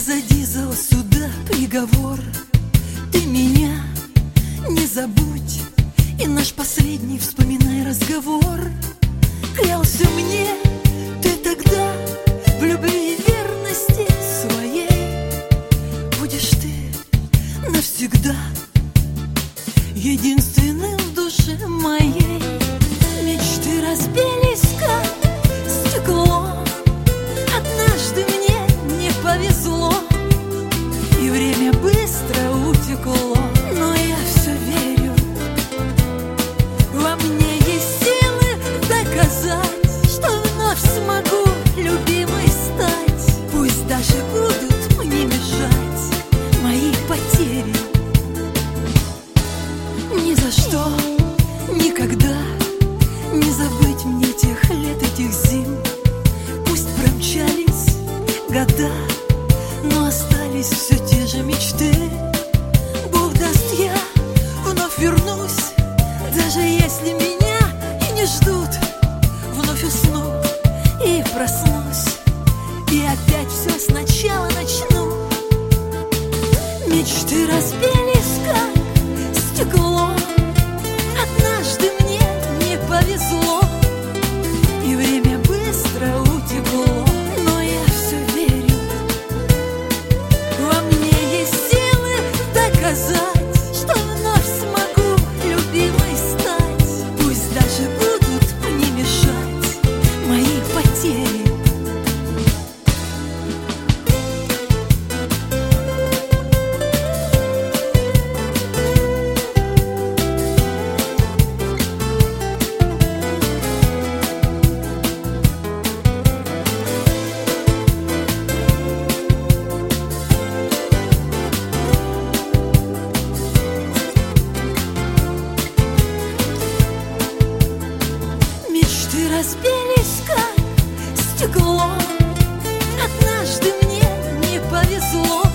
Позади зал суда приговор. Ты меня не забудь, и наш последний вспоминай разговор. Клялся мне ты тогда в любви и верности своей. Будешь ты навсегда единственным в душе моей. Мечты разбились, как стекло. Однажды мне не повезло, и время быстро утекло. Но я все верю, во мне есть силы доказать, что вновь смогу любимой стать. Пусть даже будут мне мешать мои потери. Ни за что, никогда не забыть мне тех лет, этих зим. Пусть промчались года, но остались все те же мечты. Бог даст, я вновь вернусь, даже если меня и не ждут. Вновь усну и проснусь, и опять все сначала начну. Мечты разбились, как стекло. Однажды мне не повезло, и время быстро утекло. Но я все верю, во мне есть силы доказать, что вновь смогу любимой стать. Пусть даже будут мне мешать мои потери. Мечты разбились, как стекло. Однажды мне не повезло,